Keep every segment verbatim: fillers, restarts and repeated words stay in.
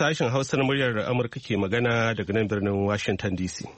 Sashen Hausa na muryar Amurka ke magana daga nan birnin Washington D C.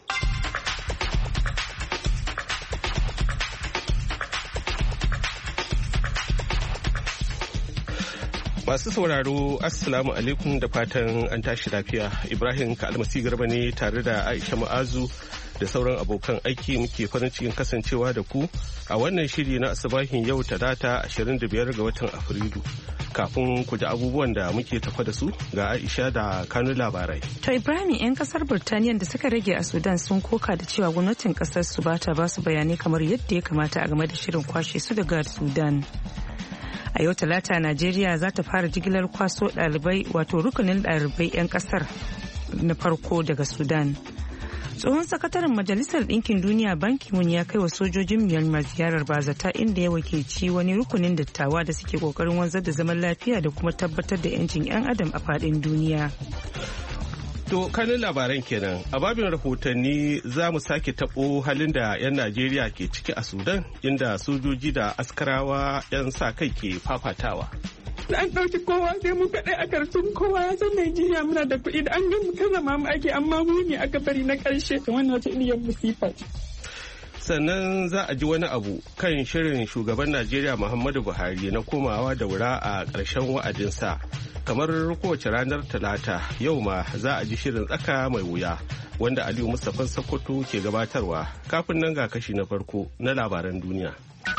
Masu sauraro, Assalamu alaikum da fatan an tashi lafiya. Ibrahim Kalmasi Garba ne tare da Aisha Ma'azu da sauran abokan aiki muke farin cikin kasancewa da ku a wannan shiri na asubahin yau talata ashirin da biyar ga watan Afrilu. Kafin ku ji abubuwan da muke tafa da su ga Aisha da kanun labarai. To Ibrahim, 'yan kasar Birtaniya da suka rage a Sudan sun koka da cewa gwamnatin kasar su bata ba su bayanai kamar yadda ya kamata a game da shirin kwashe su daga Sudan. A yau talata Najeriya za ta fara jigilar kwaso ɗalibai wato rukunin ɗalibai 'yan kasar na farko daga Sudan. Tsohon sakataren Majalisar Ɗinkin Duniya Ban Ki-moon ya kai wa sojojin Myanmar ziyarar bazata inda ya wakilci wani rukunin dattawa da suke kokarin wanzar da zaman lafiya da kuma tabbatar da 'yancin 'yan adam a faɗin duniya. To kanin labaran kenan a babin rahotanni za mu sake taɓo halin da 'yan Najeriya ke ciki a Sudan inda sojoji da askarawa 'yan sa kai ke fafatawa. An ɗauki kowa sai mu kaɗai a kartun kowa ya san Najeriya muna da kuɗi da an gan mu karrama mu ake amma mu ne aka bari na ƙarshe wannan wata iliyar musifa ce. Sannan za a ji wani abu kan shirin shugaban Najeriya Muhammadu Buhari na komawa da wura a ƙarshen wa'adinsa. Kamar kowace ranar Talata yau ma za a ji shirin tsaka mai wuya wanda Aliyu Mustapha Sokoto ke gabatarwa. Kafin nan ga kashi na farko na labaran duniya.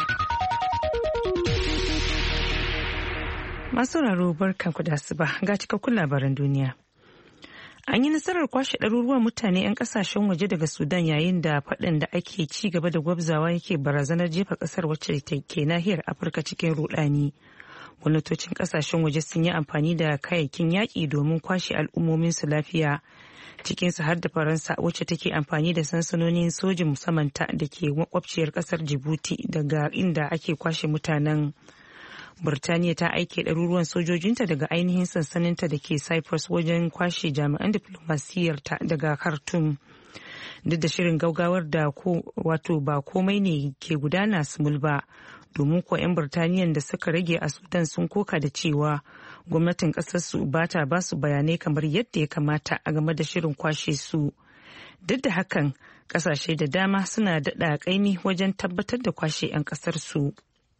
Masu raro barkanku da asuba ga cikakkun labaran duniya. An yi nasarar kwashe ɗaruruwan mutane 'yan ƙasashen waje daga Sudan yayin da faɗin da ake ci gaba da gwabzawa yake barazanar jefa ƙasar wacce ke nahiyar Afirka cikin rudani. Gwamnatocin ƙasashen waje sun yi amfani da kayayyakin yaƙi domin kwashe al'ummominsu lafiya. Cikinsu har da Faransa wacce take amfani da sansanonin sojin musamman ta da ke makwabciyar ƙasar Djibouti daga inda ake kwashe mutanen. Burtaniya ta aike ɗaruruwan sojojinta daga ainihin sansaninta da ke Cyprus wajen kwashe jami'an diflomasiyyarta daga Khartoum. Duk da shirin gaugawar da ko wato ba komai ne ke gudana sumul ba, domin ko 'yan Burtaniyan da suka rage a Sudan sun koka da cewa gwamnatin ƙasarsu ba ta ba su bayanai kamar yadda ya kamata a game da shirin kwashe su. Duk da hakan, ƙasashe da dama suna daɗa ƙaimi wajen tabbatar da kwashe 'yan ƙasarsu.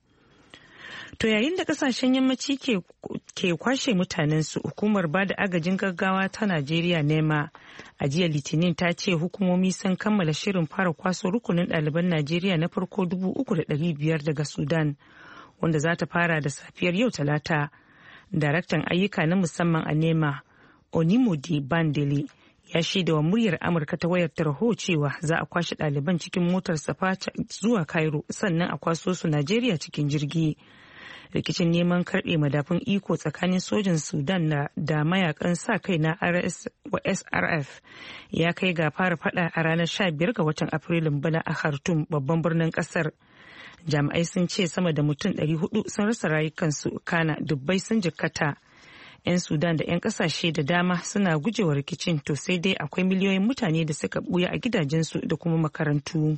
To yayin da kasashen yammaci ke, ke kwashe mutanensu, hukumar ba da agajin gaggawa ta Najeriya nema a jiya Litinin ta ce hukumomi sun kammala shirin fara kwaso rukunin ɗaliban Najeriya na farko dubu uku da ɗari biyar daga Sudan, wanda za ta fara da safiyar yau Talata. Daraktan ayyuka na musamman a nema, Onimodi Bandele, ya shaida wa muryar Amurka ta wayar tarho cewa za a kwashe ɗaliban cikin motar safa zuwa Cairo sannan a kwaso su Najeriya cikin jirgi. Rikicin neman karɓe madafun iko tsakanin sojin Sudan na da mayakan sa kai na S R F ya kai ga fara fada a ranar sha biyar ga watan Afrilun bana a Khartoum, babban birnin kasar. Jami'ai sun ce sama da mutum ɗari hudu sun rasa rayukansu, kana dubbai sun jikkata. 'Yan Sudan da 'yan kasashe da dama suna gujewa rikicin, to sai dai akwai miliyoyin mutane da suka buya a gidajensu da kuma makarantu.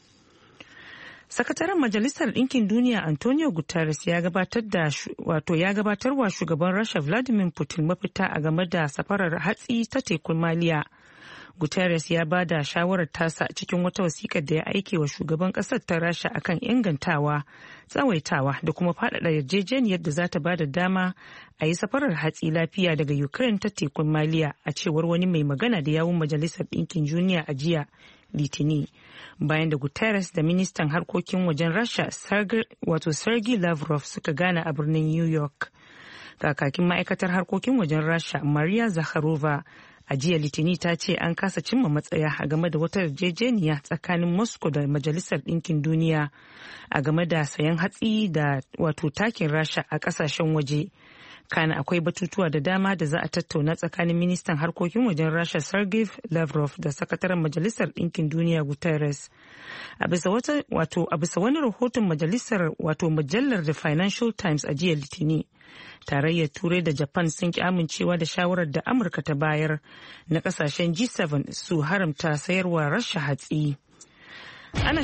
Sakataren Majalisar Ɗinkin Duniya Antonio Guterres ya gabatar da wato ya gabatar wa shugaban Rasha Vladimir Putin mafita a game da safarar hatsi ta tekun Maliya. Guterres ya ba da shawarar tasa cikin wata wasiƙar da ya aike wa shugaban ƙasar ta Rasha akan ingantawa, tsawaitawa da kuma faɗaɗa yarjejeniyar da za ta ba da dama a yi safarar hatsi lafiya daga Ukraine ta tekun Maliya, a cewar wani mai magana da yawun Majalisar Ɗinkin Duniya a jiya Litini, bayan da Guterres da ministan harkokin wajen Rasha wato Sergei Lavrov suka gana a birnin New York. Kakakin ma'aikatar harkokin wajen Rasha Maria Zakharova a jiya Litini ta ce an kasa cimma matsaya a game da wata yarjejeniya tsakanin Moscow da Majalisar Ɗinkin Duniya a game da sayan hatsi da wato takin Rasha a ƙasashen waje. Kana akwai batutuwa da dama da za a tattauna tsakanin ministan harkokin wajen Rasha Sergei Lavrov da sakataren Majalisar Ɗinkin Duniya Guterres. A bisa wata wato a bisa wani rahoton majalisar wato mujallar The Financial Times a jiya Litini, tarayyar Turai da Japan sun ki amincewa da shawarar da Amurka ta bayar na kasashen G seven su haramta sayarwa Rasha hatsi. Ana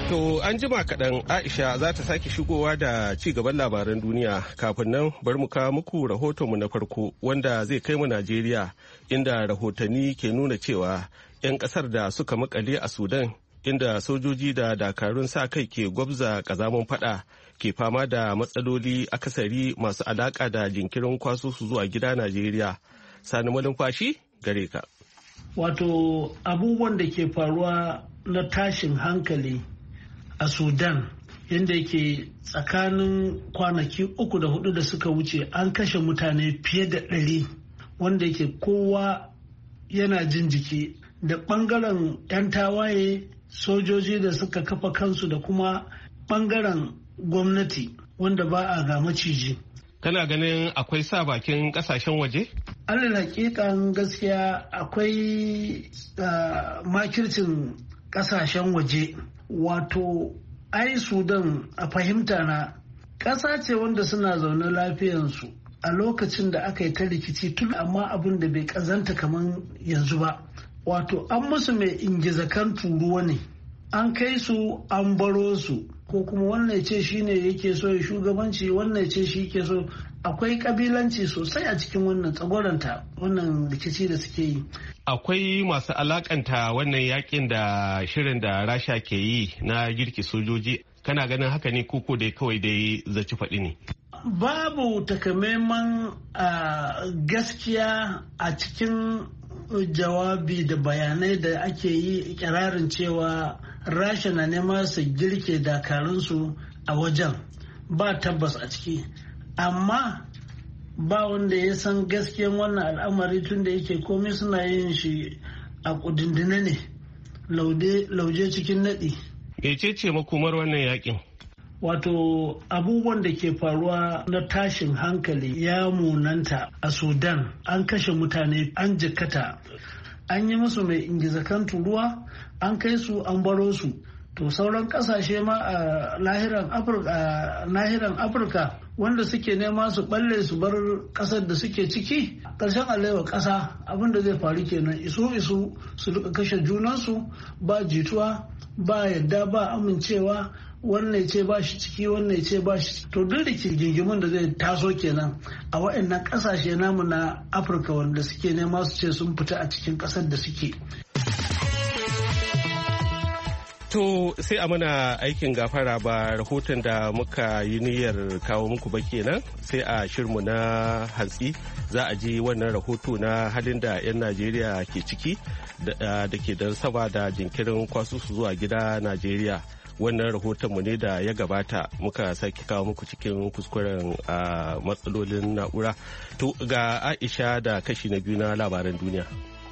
To an jima kaɗan Aisha za ta sake shigowa da ci gaban labaran duniya. Kafin nan bari mu kawo muku rahotonmu na farko wanda zai kai mu Najeriya, inda rahotanni ke nuna cewa 'yan ƙasar da suka makale a Sudan, inda sojoji da dakarun sa kai ke gwabza ƙazamin fada, ke fama da matsaloli akasari masu alaƙa da jinkirin kwaso su zuwa gida Najeriya. Sani malumfashi gare ka. Wato abubuwan da ke faruwa na tashin hankali a Sudan, yadda yake tsakanin kwanaki uku da hudu da suka wuce an kashe mutane fiye da ɗari, wanda yake kowa yana jin jiki, da ɓangaren 'yan tawaye, sojoji da suka kafa kansu, da kuma ɓangaren gwamnati wanda ba a ga maciji. Kana ganin akwai sa bakin kasashen waje? Alal hakikan gaskiya akwai uh, makircin kasashen waje. Wato ai Sudan a fahimta na ƙasa ce wanda suna zaune lafiyansu a lokacin da aka yi ta rikici tun, amma abin da bai ƙazanta kamar yanzu ba. Wato an musu mai ingizakan turuwa ne, an kai su an baro su, ko kuma wannan ce shi ne yake so ya shugabanci, wannan ce shi ke so. Akwai kabilanci sosai a cikin wannan tsagoranta wannan rikici da suke yi. Akwai masu alakanta wannan yakin da shirin da Rasha ke yi na girki sojoji. Kana ganin haka ne, koko dai kawai dai zaci faɗi ne? Babu takamaiman gaskiya a cikin jawabi da bayanai da ake yi ikirarin cewa Rasha na nema su girke dakarunsu a wajen. Ba tabbas a ciki. Amma ba wanda ya san gaskiyan wannan al'amari, tun da yake komai suna yin shi a kudindine ne, lauje cikin naɗi. Mece ce makomar wannan yakin? Wato abubuwan da ke faruwa na tashin hankali ya munanta a Sudan. An kashe mutane, an jikkata, an yi musu mai ingizakan turuwa, an kai su an baro su. To sauran kasashe ma a lahiran Afirka wanda suke nema su balle su bar kasar da suke ciki, ƙarshen alewa ƙasa abin da zai faru kenan, isu isu su duka kashe junansu, ba jituwa, ba yadda, ba amincewa, wannan ce ba shi ciki, wannan ce ba shi. To duk da gingimin da zai taso kenan a waɗannan ƙasashe namu na Afirka wanda suke nema su ce sun fita a cikin ƙasar da suke. To sai a mana aikin gafara, ba rahoton da muka yi niyyar kawo muku ba kenan, sai a shirmu na hantsi za a ji wannan rahoto na halin da 'yan Najeriya ke ciki da ke da saba da jinkirin kwaso su zuwa gida Najeriya. Wannan rahotonmu ne da ya gabata muka sake kawo muku cikin kuskuren matsalolin na'ura. To ga Aisha da kashi na biyu na labaran duniya.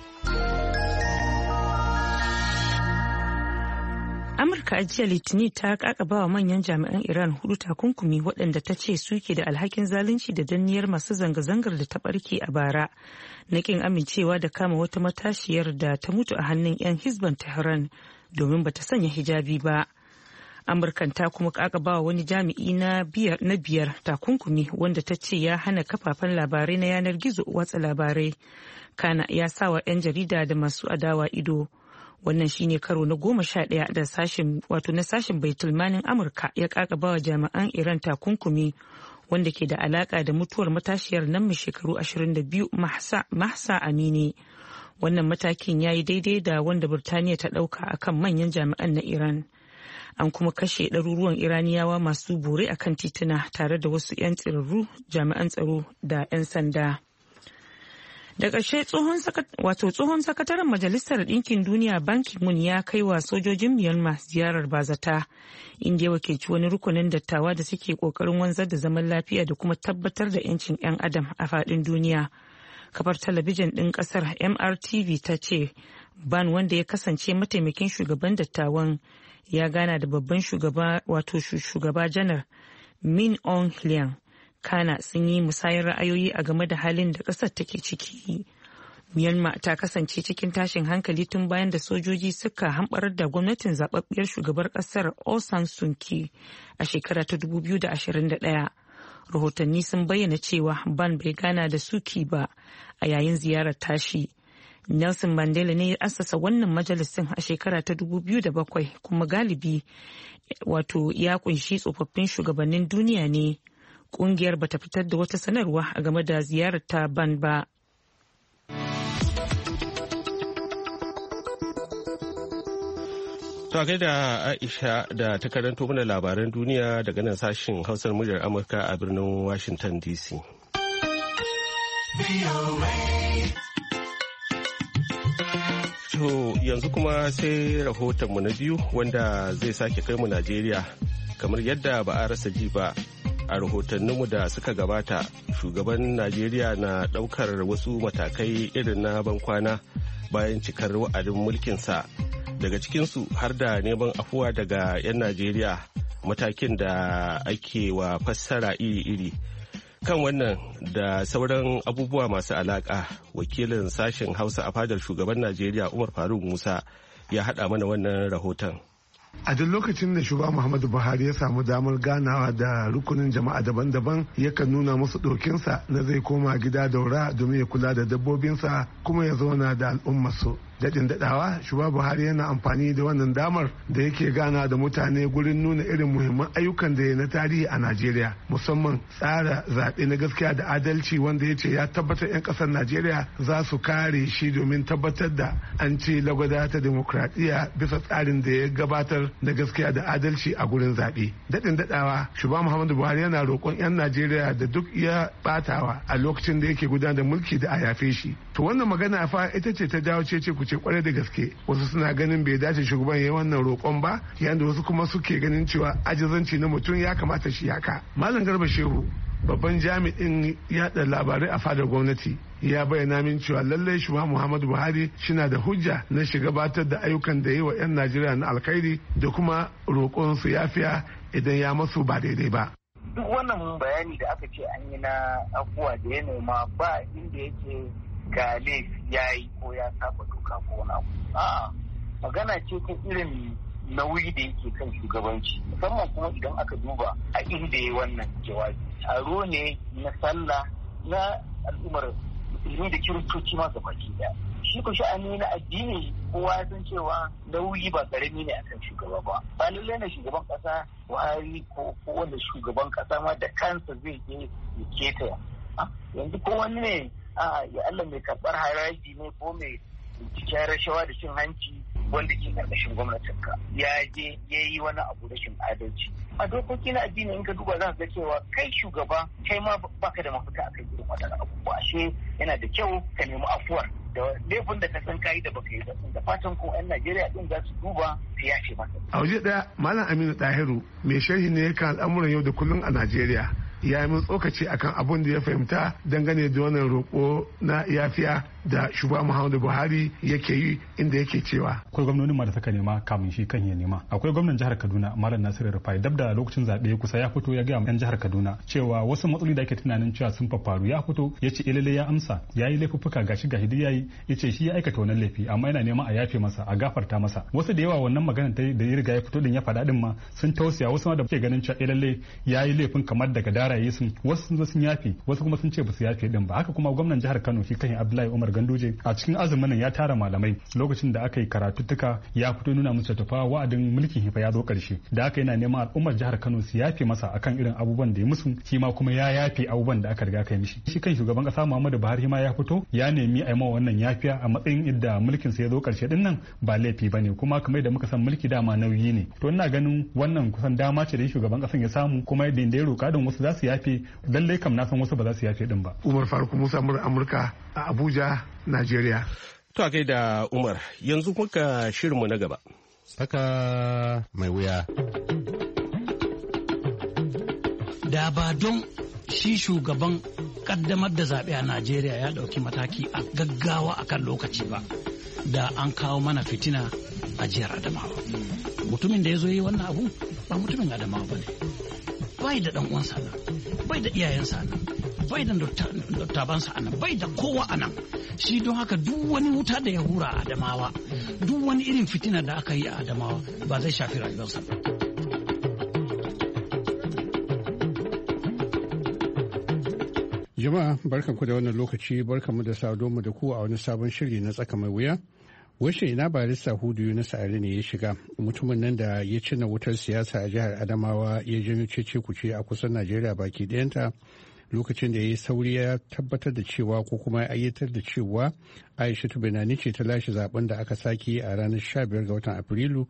Amurka a jiya Litinin ta kakaba wa manyan jami'an Iran hudu takunkumi waɗanda ta ce suke da alhakin zalunci da danniyar masu zanga-zangar da ta barke a bara na kin amincewa da kama wata matashiyar da ta mutu a hannun 'yan Hizban Tehran domin bata sanya hijabi ba. Amurkan ta kuma kakaba wa wani jami'i na biyar na biyar takunkumi wanda ta ce ya hana kafafen labarai na yanar gizo watsa labarai, kana ya sawa 'yan jarida da masu adawa ido. Wannan shine karo na goma sha ɗaya da sashen wato na sashen baitulmanin Amurka ya kakaba wa jami'an Iran takunkumi wanda ke da alaka da mutuwar matashiyar nan mai shekaru ashirin da biyu Mahsa, Mahsa Amini. Wannan matakin ya yi daidai da wanda Burtaniya ta ɗauka akan manyan jami'an na Iran. An kuma kashe ɗaruruwan Iraniyawa masu bore akan tituna tare da wasu 'yan tsirarru, jami'an tsaro da 'yan sanda. Da ƙarshe tsohon sakataren Majalisar Ɗinkin Duniya Ban Ki-moon ya kai wa sojojin Myanmar ziyarar bazata, inda ya wakilci wani rukunin dattawa da suke ƙoƙarin wanzar da zaman lafiya da kuma tabbatar da 'yancin 'yan adam a faɗin duniya. Kafar talabijin ɗin ƙasar M R T V ta ce Ban, wanda ya kasance mataimakin shugaban dattawan, ya gana da babban shugaba wato shugaba janar Min Aung Hlaing. Kana sun yi musayar ra'ayoyi a game da halin da ƙasar take ciki. Myanmar ta kasance cikin tashin hankali tun bayan da sojoji suka hamɓarar da gwamnatin zababbiyar shugabar ƙasar Aung San Suu Kyi a shekara ta dubu biyu da ashirin da ɗaya. Rahotanni sun bayyana cewa Ban bai gana da Suu Kyi ba a yayin ziyarar tashi. Nelson Mandela ne ya assasa wannan majalisin a shekara ta dubu biyu da bakwai kuma galibi wato ya kunshi tsofaffin shugabannin duniya ne. Kungiyar bata fitar da wata sanarwa a game da ziyarar ta ban ba. To a gaida Aisha da ta karanto mana labaran duniya daga nan sashen Hausar muryar Amurka a birnin Washington D C. To yanzu kuma sai rahotonmu na biyu wanda zai sake kai mu Najeriya. Kamar yadda ba a rasa ji ba a rahotanninmu da suka gabata, shugaban Najeriya na ɗaukar wasu matakai irin na bankwana bayan cikar wa'adin mulkinsa. Daga cikinsu har da neman afuwa daga 'yan Najeriya, matakin da ake wa fassara iri-iri. Kan wannan da sauran abubuwa masu alaƙa, wakilin sashen Hausa a fadar shugaban Najeriya Umar Faruk Musa ya haɗa mana wannan rahoton. A duk lokacin da shugaba Muhammadu Buhari ya samu damar ganawa da rukunin jama'a daban-daban, yakan nuna musu ɗokinsa na zai koma gida daura domin ya kula da dabbobinsa kuma ya zauna da al'ummarsu. Daɗin daɗawa, shugaba Buhari yana amfani da wannan damar da yake gana da mutane gurin nuna irin muhimman ayyukan da ya na tarihi a Najeriya, musamman tsara zaɓe na gaskiya da adalci wanda ya ce ya tabbatar 'yan ƙasar Najeriya za su kare shi domin tabbatar da an ce lagwada ta demokradiyya bisa tsarin da ya gabatar da gaskiya da adalci a gurin zaɓe. Daɗin daɗawa, shugaba Muhammadu Buhari yana roƙon 'yan Najeriya da duk ya ɓatawa a lokacin da yake gudanar da mulki da a yafe shi. To wannan magana fa ita ce ta jawo cece kuce kwarai da gaske. Wasu suna ganin bai dace shugaban ya yi wannan roƙon ba, yayin da wasu kuma suke ganin cewa ajizanci na mutum ya kamata shi haka. Malam Garba Shehu, babban jami'in yaɗa labarai a fadar gwamnati, ya bayyana min cewa lallai shugaba Muhammadu Buhari shina da hujja na shiga batar da ayyukan da yi wa 'yan Najeriya na alkhairi da kuma roƙon su yafiya idan ya masu ba daidai ba. Duk wannan bayani da aka ce an yi na abubuwa da ya nema ba inda yake ga laifi ya yi ko ya saba doka ko wani abu. A'a, magana ce ta irin nauyi da yake kan shugabanci, musamman kuma idan aka duba a inda ya wannan jawabi. Taro ne na sallah na al'ummar musulmi da kiristoci ma gabaki daya. Shi ko sha'ani na addini kowa ya san cewa nauyi ba karami ne akan shugaba ba. Ba lallai na shugaban kasa Buhari ko wanda shugaban kasa ma da kansa zai je ya keta. Yanzu ko wani ne a ya Allah mai karɓar haraji ne ko mai cikin rashawa da cin hanci wanda ke karkashin gwamnatinka ya je ya yi wani abu rashin adalci. A dokoki na addini in ka duba za ka ga cewa kai shugaba kai ma baka da mafita akan irin waɗannan abubuwa. Ashe yana da kyau ka nemi afuwar da laifin da ka san kayi da baka yi da fatan ko 'yan Najeriya din za su duba su yace masa. A waje ɗaya Malam Aminu Dahiru mai sharhi ne kan al'amuran yau da kullum a Najeriya. Ya yi min tsokaci akan abin da ya fahimta dangane da wannan roƙo na yafiya da shugaba Muhammadu Buhari yake yi, inda yake cewa akwai gwamnonin ma da suka nema kamun shi kan ya nema. Akwai gwamnan jihar Kaduna Malam Nasiru Rufai, dab da lokacin zaɓe kusa ya fito ya ga yan jihar Kaduna cewa wasu matsaloli da ake tunanin cewa sun faru ya fito ya ce ilele ya amsa ya yi laifuffuka gashi gashi duk yayi, ya ce shi ya aikata wannan laifi amma yana neman a yafe masa a gafarta masa. Wasu da yawa wannan magana da ya riga ya fito din ya faɗa din ma sun tausaya, wasu ma da ke ganin cewa ilele ya yi laifin kamar daga daraye sun, wasu sun zo sun yafe, wasu kuma sun ce ba su yafe din ba. Haka kuma gwamnan jihar Kano shi kan Abdullahi Umar Ganduje a cikin azumin nan ya tara malamai lokacin da aka yi karatuttuka ya fito nuna musu tafa wa'adin mulkin hifa ya zo karshe, da aka yana neman al'ummar jihar Kano su yafe masa akan irin abubuwan da ya musu, shi ma kuma ya yafe abubuwan da aka riga kai mishi. Shi kan shugaban kasa Muhammadu Buhari ma ya fito ya nemi a yi ma wannan yafiya a matsayin idda mulkin sa ya zo karshe din nan ba laifi bane, kuma kamar da muka san mulki dama nauyi ne. To ina ganin wannan kusan dama ce da shugaban kasan ya samu, kuma yadda ya roka don wasu za su yafe, lallai kam na san wasu ba za su yafe din ba. Umar Faruk Musa, Amurka a Abuja, Najeriya. To a gaida Umar, yanzu muka shirinmu na gaba. Saka mai wuya. Da ba don shi shugaban kaddamar da zaɓe a Najeriya ya ɗauki mataki a gaggawa akan lokaci ba, da an kawo mana fitina a jihar Adamawa. Mutumin da ya zo yi wannan abu ba mutumin Adamawa ba ne. Bai da ɗan uwansa nan, bai da iyayensa nan, bai da dattabansa a nan, bai da kowa a nan. Shi don haka duk wani wuta da ya hura a Adamawa, duk wani irin fitina da aka yi a Adamawa ba zai shafi rayuwarsa ba. Jama'a barkanku da wannan lokaci, barkanmu da saduwa da ku a wani sabon shiri na tsaka mai wuya. Washe ina barista Hudu Yunus Ali ne ya shiga, mutumin nan da ya cinna wutar siyasa a jihar Adamawa ya janyo cece kuce a kusan Najeriya baki ɗayanta lokacin da ya yi sauri ya tabbatar da cewa ko kuma ya ayyatar da cewa Aishatu Binani ce ta lashe zaben da aka sake a ranar sha biyar ga watan Afrilu,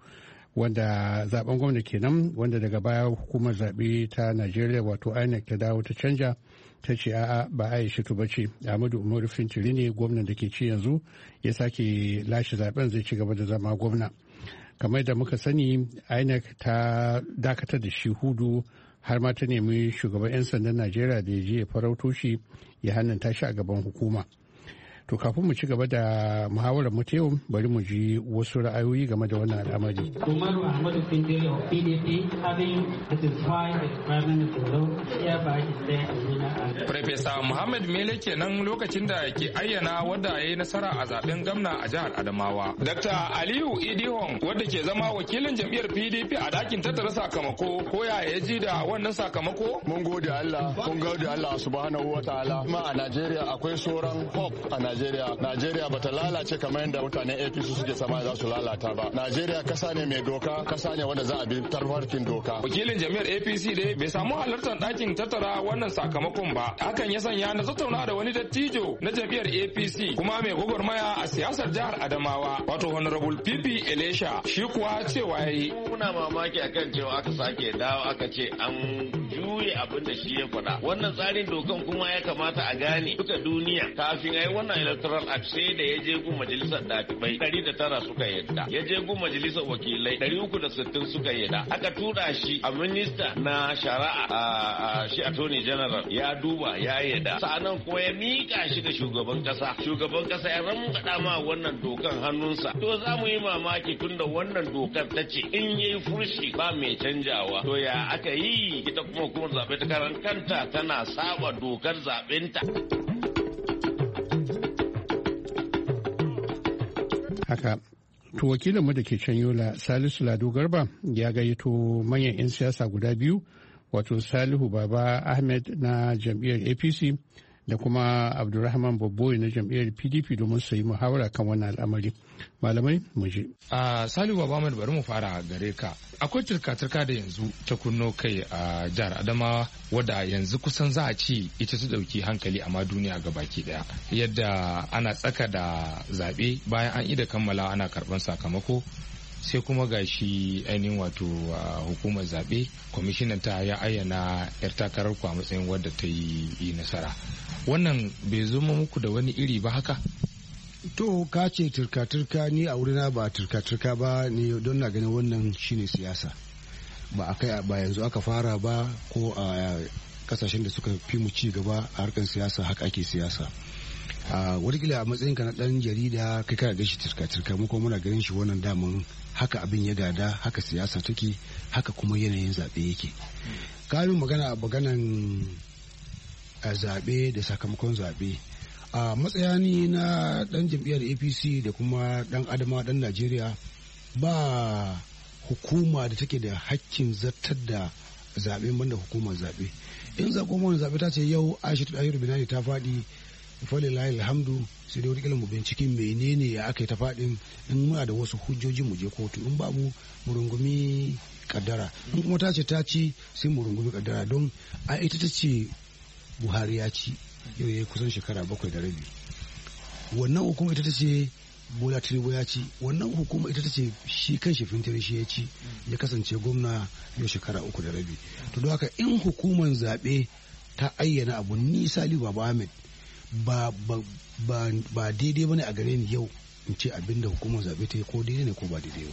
wanda zaben gwamna kenan, wanda daga baya hukumar zaɓe ta Najeriya wato I N E C ta dawo ta canja ta ce a'a ba Aishatu ba ce, Ahmadu Umaru Fintiri ne gwamnan da ke ci yanzu ya sake lashe zaben, zai ci gaba da zama gwamna. Kamar da muka sani I N E C ta dakatar da shi Hudu har ma ta nemi shugaban 'yan sandan Najeriya da ya je ya farauto shi ya hannanta shi a gaban hukuma. To kafin mu ci gaba da muhawarar mu yau bari mu ji wasu ra'ayoyi game da wannan al'amari. Umaru Ahmadu Fintiri of P D P having satisfied the requirement of the law hereby declare a winner. Farfesa Muhammad Mele kenan lokacin da ke ayyana wadda ya yi nasara a zaben gwamna a jihar Adamawa. Dakta Aliyu Idihon wadda ke zama wakilin jam'iyyar P D P a dakin tattara sakamako ko ya ya ji da wannan sakamako? Mun gode Allah, mun gode Allah subhanahu wa ta'ala. Kuma a Najeriya akwai sauran hope a Najeriya. Najeriya bata lalace kamar yadda mutanen A P C suke sama za su lalata ba. Najeriya kasa ne mai doka, kasa ne wanda za a bi tarfarkin doka. Wakilin jami'ar A P C dai bai samu halartar ɗakin tattara wannan sakamakon ba. Hakan ya sanya na tattauna da wani dattijo na jam'iyyar A P C kuma mai gwagwarmaya a siyasar jihar Adamawa, wato Honorable P P Elisha. Shi kuwa cewa yayi. Muna mamaki akan cewa aka sake dawo aka ce an juye abin da shi ya faɗa. Wannan tsarin dokan kuma ya kamata a gane duka duniya kafin ai wannan electoral act sai da ya je gun majalisar dafibai ɗari da tara suka yadda, ya je gun majalisar wakilai ɗari uku da sittin suka yadda, aka tura shi a minista na shari'a a shi attorney general ya duba ya yadda, sa'annan kuma ya mika shi da shugaban kasa, shugaban kasa ya ramgada ma wannan dokan hannunsa. To za mu yi mamaki tunda wannan dokar ta ce in yayi furshi ba mai canjawa, to ya aka yi ita kuma kuma zaɓe ta karan kanta tana saba dokar zaɓenta. Haka, to wakilinmu da ke can Yola Salisu Lado Garba ya gayyato manyan 'yan siyasa guda biyu, wato Salihu Baba Ahmed na jam'iyyar A P C da kuma Abdulrahman Babboyi na jam'iyyar P D P domin su yi muhawara kan wannan al'amari. Malamai mu je. A Salihu Baba Ahmed bari mu fara gare ka. Akwai turka-turka da yanzu ta kunno kai a jihar Adamawa wadda yanzu kusan za a ci ita ta dauki hankali amma duniya ga baki daya. Yadda ana tsaka da zaɓe bayan an ida kammala ana karɓar sakamako sai kuma gashi ainihin wato hukumar zaɓe kwamishinan ta ya ayyana 'yar takarar ku a matsayin wadda ta yi nasara. Wannan bai zama muku da wani iri ba haka? To ka ce turka-turka, ni a wurina ba turka-turka ba ne, don na ganin wannan shine siyasa. Ba a kai ba yanzu aka fara ba, ko a kasashen da suka fi mu ci gaba a harkar siyasa haka ake siyasa. A wadakila a matsayin ka na dan jarida kai kana gashi turka-turka, mu kuma muna ganin shi wannan daman haka abin ya gada, haka siyasa take, haka kuma yanayin zaɓe yake. Kamin magana a maganan zaɓe da sakamakon zaɓe. A matsayani na dan jam'iyyar A P C da kuma dan adama dan Najeriya, ba hukuma da take da hakkin zartar da zaɓe banda hukumar zaɓe. In hukumar zaɓe ta ce yau Aishatu Dahiru Binani ta faɗi, falilahi alhamdu, sai dai wani mu binciki menene ya aka yi ta faɗin. In muna da wasu hujjoji mu je kotu, in babu mu rungumi kaddara. In kuma ta ce ta ci sai mu rungumi kaddara, don a ita ta ce Buhari ya ci yau ya yi kusan shekara bakwai da rabi. Wannan hukuma ita ta ce Bola Tinubu ya ci, wannan hukuma ita ta ce shi kan shi Fintiri shi ya ci, ya kasance gwamna yau shekara uku da rabi. To don haka in hukumar zaɓe ta ayyana abu, ni Salihu Baba Ahmed ba ba ba ba daidai bane a gare ni yau in ce abinda hukumar zaɓe ta yi ko daidai ne ko ba daidai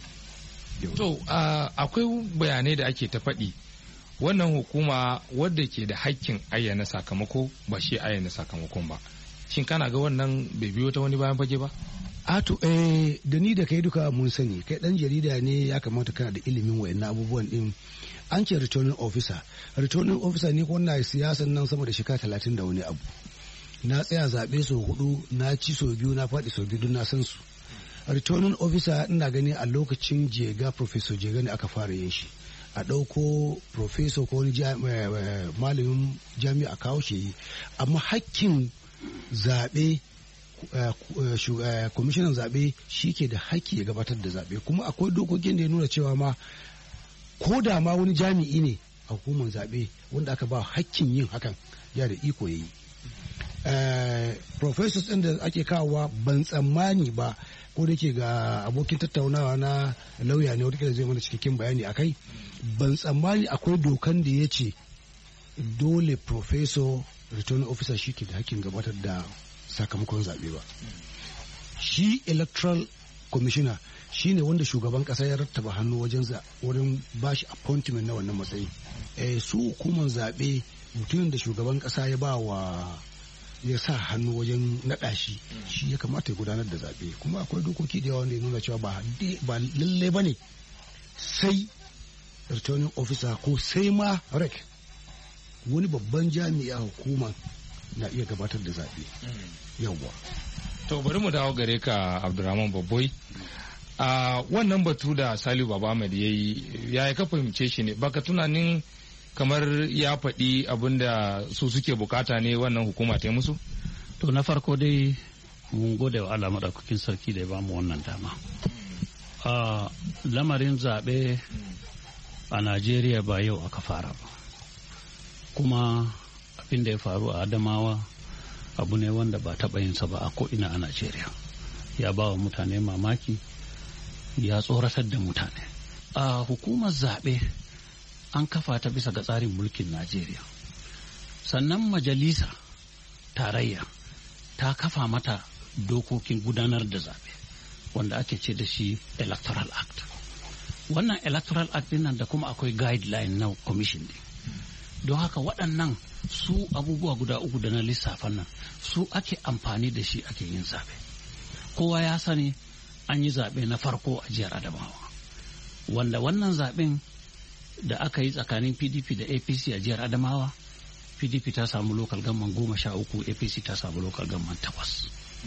ba. To akwai bayanai da ake ta faɗi, wannan hukuma wadda ke da hakkin ayyana sakamako ba shi ayyana sakamakon ba. Shin kana ga wannan bai biyo ta wani bayan fage ba? Ato eh da ni da kai duka mun sani, kai dan jarida ne, ya kamata kana da ilimin wayannan abubuwan din. An ce returning officer, returning officer ne ko na siyasan nan sama da shekara talatin da wani abu. Na tsaya zaɓe sau hudu, na ci sau biyu, na faɗi sau biyu, na san su. Returning officer ina gani a lokacin Jega, Professor Jega ne aka fara yin shi a ɗauko professor ko wani malamin jami'a kawo shi amma hakkin zaɓe kwamishinan zaɓe shi ke da haƙƙi ya gabatar da zaɓe kuma akwai dokokin da ya nuna cewa ma ko da ma wani jami'i ne a hukumar zaɓe wanda aka ba haƙƙin yin hakan ya da iko ya yi professors ɗin da ake kawowa ban tsammani ba ko da ke ga abokin tattaunawa na lauya ne wadda zai mana cikakken bayani a kai ban tsammani akwai dokan da ya ce dole professor returning officer shi ke da hakkin gabatar da sakamakon zaɓe ba shi electoral commissioner shi ne wanda shugaban ƙasa ya rattaba hannu wajen wurin ba shi appointment na wannan matsayi su hukumar zaɓe mutumin da shugaban ƙasa ya ba wa ya sa hannu wajen naɗa shi shi ya kamata ya gudanar da zaɓe kuma akwai dokoki da yawa wanda ya nuna cewa ba lallai ba ne sai returning officer ko sai ma rec wani babban jami'a hukuma na iya gabatar da zaɓe yawwa to bari mu dawo gare ka Abdulrahman Babboi a wannan batu da Saliu Baba Ahmed ya yi ya ka fahimce shi ne baka tunanin kamar ya faɗi abin da su suke bukata ne wannan hukuma ta musu? To na farko dai mun gode wa Allah madaukakin sarki da ya bamu wannan dama. A lamarin zaɓe a Najeriya ba yau aka fara ba. Kuma abin da ya faru a Adamawa abu ne wanda ba taɓa yinsa ba a ko'ina a Najeriya. Ya ba wa mutane mamaki, ya tsoratar da mutane. A hukumar zaɓe an kafa ta bisa ga tsarin mulkin Najeriya. Sannan majalisa tarayya ta kafa mata dokokin gudanar da zaɓe wanda ake ce da shi Electoral Act. Wannan Electoral Act nan da kuma akwai guideline na commission din. Don haka waɗannan su abubuwa guda uku da na lissafan nan su ake amfani da shi ake yin zaɓe. Kowa ya sani an yi zaɓe na farko a jihar Adamawa wanda wannan zaɓen da aka yi tsakanin P D P da A P C a jihar Adamawa, P D P ta samu local government goma sha uku, A P C ta samu local government takwas.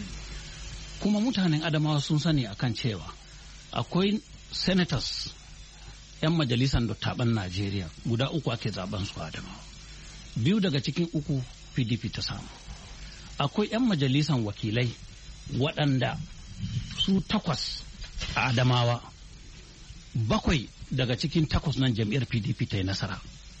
Kuma mutanen Adamawa sun sani akan cewa akwai senators 'yan majalisar dattaban Najeriya guda uku ake zaben su a Adamawa. Biyu daga cikin uku P D P ta samu. Akwai 'yan majalisar wakilai waɗanda su takwas a Adamawa. Bakwai daga cikin takwas nan jam'iyyar P D P ta yi nasara.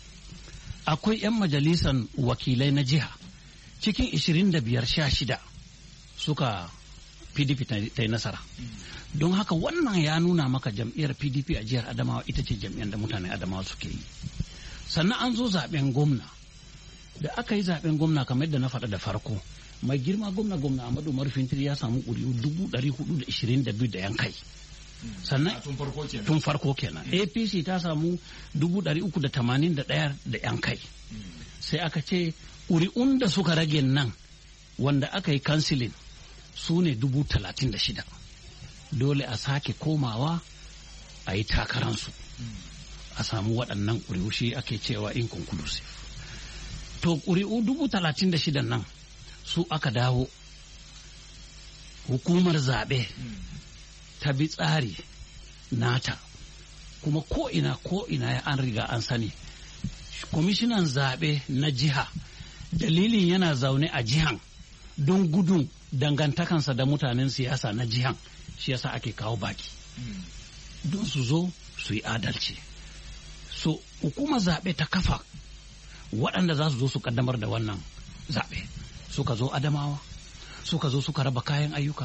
Akwai 'yan majalisar wakilai na jiha cikin ishirin da biyar sha shida suka P D P ta yi nasara. Don haka wannan ya nuna maka jam'iyyar P D P a jihar Adamawa ita ce jam'iyyar da mutanen Adamawa suke yi. Sannan an zo zaben gwamna. Da aka yi zaben gwamna kamar yadda na faɗa da farko, mai girma gwamna gwamna Ahmadu Umar Fintiri ya samu ƙuri'u dubu ɗari hudu da ishirin da biyu da yankai. Sannan tun farko kenan A P C ta samu dubu ɗari uku da tamanin da ɗaya da yan kai. Sai aka ce ƙuri'un da suka rage nan wanda aka yi kansilin su ne dubu talatin da shida. Dole a sake komawa a yi takaransu a samu waɗannan ƙuri'u shi ake cewa inconclusive. To ƙuri'u dubu talatin da shida nan su aka dawo hukumar zaɓe ta bi tsari nata kuma ko'ina ko'ina ya an riga an sani kwamishinan zaɓe na jiha dalilin yana zaune a jihan don gudun dangantakansa da mutanen siyasa na jihan shi yasa ake kawo baki don su zo su yi adalci. So hukumar zaɓe ta kafa waɗanda za su zo su kaddamar da wannan zaɓe suka zo Adamawa suka zo suka raba kayan ayyuka,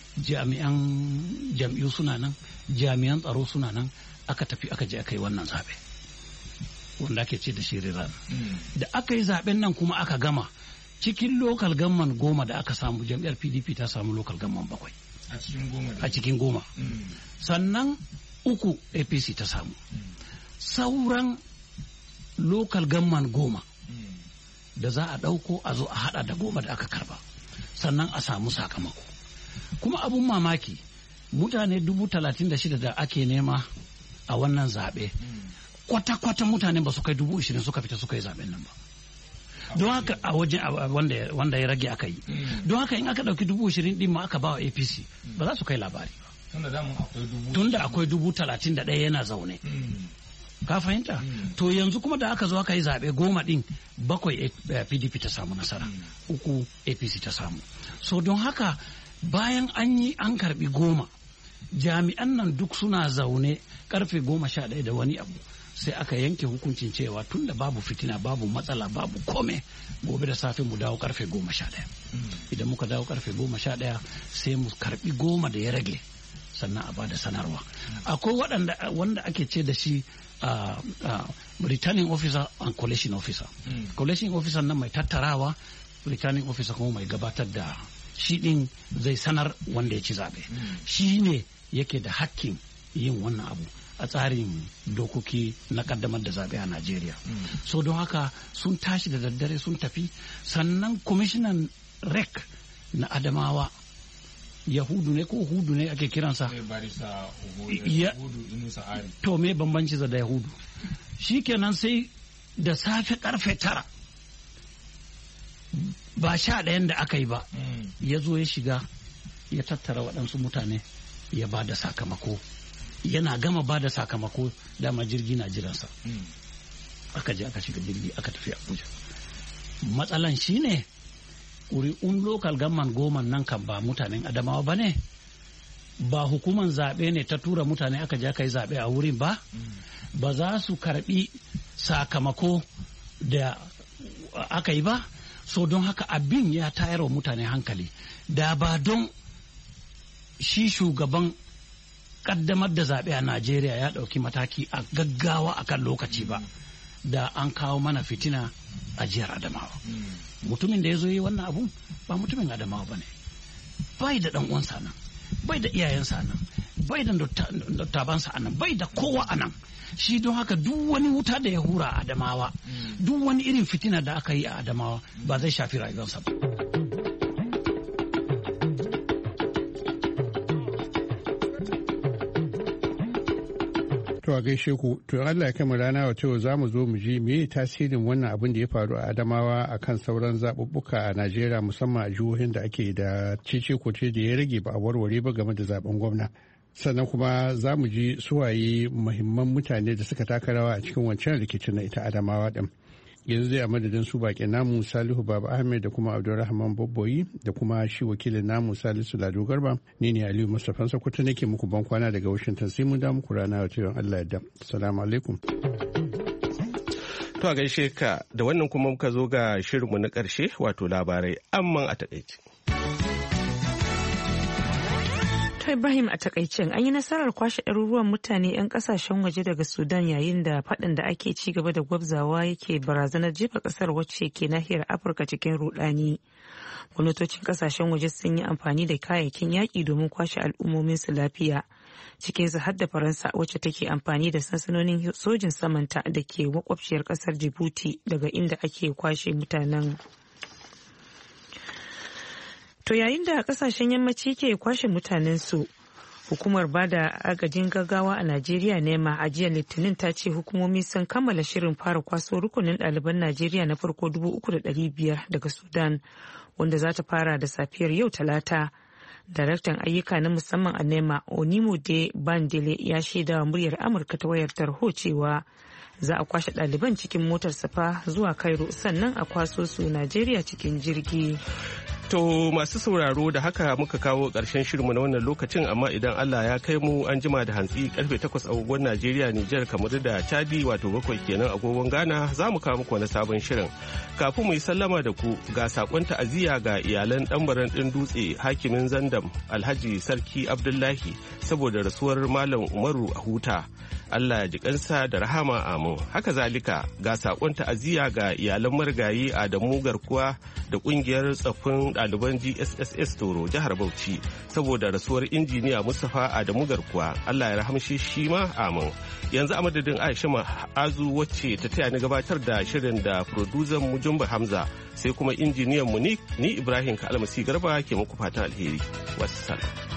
jami'an jam'iyyu suna nan, jami'an tsaro suna nan, aka tafi aka je aka yi wannan zaɓe wanda ake ce da shiriran. Da aka yi zaɓen nan kuma aka gama cikin lokal gamman goma da aka samu jam'iyyar P D P ta samu lokal gamman bakwai a cikin goma, sannan uku A P C ta samu, sauran lokal gamman goma da za a ɗauko a zo a haɗa da goma da aka karba sannan a samu sakamako. Kuma abun mamaki mutane dubu talatin da shida da ake nema a wannan zaɓe kwata-kwata mutane ba su kai dubu ishirin suka fita suka yi zaɓen nan ba. Don haka a wajen wanda ya rage aka yi. Don haka in aka ɗauki dubu ishirin ɗin ma aka ba wa A P C ba za su kai labari ba. Tunda akwai dubu talatin da ɗaya yana zaune. ka fahimta to yanzu kuma da aka zo aka yi zaɓe goma ɗin bakwai P D P ta samu nasara uku A P C ta samu so don haka bayan an yi an karɓi goma jami'an nan duk suna zaune karfe goma sha ɗaya da wani abu sai aka yanke hukuncin cewa tun da babu fitina babu matsala babu kome gobe da safe mu dawo karfe goma sha ɗaya idan muka dawo karfe goma sha ɗaya sai mu karɓi goma da ya rage sannan a bada sanarwa akwai waɗanda wanda ake ce da shi Uh, uh, returning officer and collection officer mm. collection officer nan mai tattarawa returning officer kuma mai gabatar da shi din zai sanar wanda ya ci zabe mm. shi ne yake da hakkin yin wannan abu a tsarin dokoki na kaddamar da zabe a Najeriya mm. so don haka sun tashi da daddare sun tafi sannan commissioner rec na Adamawa Yahudu ne ko Hudu ne ake kiransa? Ya, to me bambanci da Yahudu? Shi kenan sai da safe karfe tara ba sha ɗayan da aka yi ba ya zo ya shiga ya tattara waɗansu mutane ya ba da sakamako yana gama ba da sakamako dama jirgi na jiransa aka je aka shiga jirgi aka tafi Abuja. Matsalan shi ne ƙuri'un local government goma nan kan ba mutanen Adamawa ba ne ba hukuman zaɓe ne ta tura mutane aka je aka yi zaɓe a wurin ba ba za su karɓi sakamako da aka yi ba so don haka abin ya tayar wa mutane hankali da ba don shi shugaban kaddamar da zaɓe a Najeriya ya ɗauki mataki a gaggawa akan lokaci ba da an kawo mana fitina a jihar Adamawa. Mutumin da ya zo yi wannan abun ba mutumin Adamawa ba ne. Bai da ɗan uwansa nan, bai da iyayensa nan, bai da dattabansa a nan, bai da kowa a nan. Shi don haka duk wani wuta da ya hura a Adamawa, duk wani irin fitina da aka yi a Adamawa ba zai shafi rayuwarsa ba. To a gaishe ku, to Allah ya kama rana wato za mu zo mu ji me tasirin wannan abin da ya faru a Adamawa akan sauran zaɓuɓɓuka a Najeriya musamman a jihohin da ake da cece kuce da ya rage ba a warware ba game da zaben gwamna. Sannan kuma za mu ji suwaye muhimman mutane da suka taka rawa a cikin wancan rikicin na ita Adamawa din. Yanzu zai a madadin su baƙin namu Salihu Baba Ahmed da kuma Abdulrahman Bobboyi da kuma shi wakilin namu Salisu Lado Garba ni ne Aliyu Mustapha Sokoto nake muku ban kwana daga Washington sai mun da muku rana wata yawan Allah ya da. Assalamu alaikum. To a gaishe ka da wannan kuma muka zo ga shirinmu na ƙarshe wato labarai amman a takaice. To Ibrahim a takaicen an yi nasarar kwashe ɗaruruwan mutane 'yan kasashen waje daga Sudan yayin da faɗin da ake ci gaba da gwabzawa yake barazanar jefa ƙasar wacce ke nahiyar Afirka cikin rudani. Gwamnatocin kasashen waje sun yi amfani da kayayyakin yaƙi domin kwashe al'ummomin su lafiya. Cikinsu har da Faransa wacce take amfani da sansanonin sojin samanta da ke makwabciyar ƙasar Djibouti daga inda ake kwashe mutanen. To yayin da kasashen yammaci ke kwashe mutanensu, hukumar bada agajin gaggawa a Najeriya nema a jiya Litinin ta ce hukumomi sun kammala shirin fara kwaso rukunin ɗaliban Najeriya na farko dubu uku da ɗari biyar daga Sudan, wanda za ta fara da safiyar yau Talata. Daraktan ayyuka na musamman a nema Onimode Bandele ya shaida wa muryar Amurka ta wayar tarho cewa za a kwashe ɗaliban cikin motar safa zuwa Cairo sannan a kwaso su Najeriya cikin jirgi. To masu sauraro da haka muka kawo ƙarshen shirinmu na wannan lokacin amma idan Allah ya kai mu an jima da hantsi karfe takwas agogon Najeriya Nijar kamar da Chadi wato bakwai kenan agogon Ghana za mu kawo muku wani sabon shirin. Kafin mu yi sallama da ku ga sakon ta'aziyya ga iyalan ɗanbaran ɗin dutse hakimin Zandam Alhaji Sarki Abdullahi saboda rasuwar Malam Umaru a huta. Allah ya ji kansa da rahama amin. Haka zalika ga sakon ta'aziyya ga iyalan marigayi Adamu Garkuwa da kungiyar tsaffin ɗaliban G S S S Toro jihar Bauchi saboda rasuwar injiniya Mustapha Adamu Garkuwa. Allah ya rahamshi shi ma amin. Yanzu a madadin Aisha Ma'azu wacce ta taya ni gabatar da shirin da producer mu Jumba Hamza sai kuma injiniyan mu ni Ibrahim Kalmasi Garba ke muku fatan alheri. Wassalam.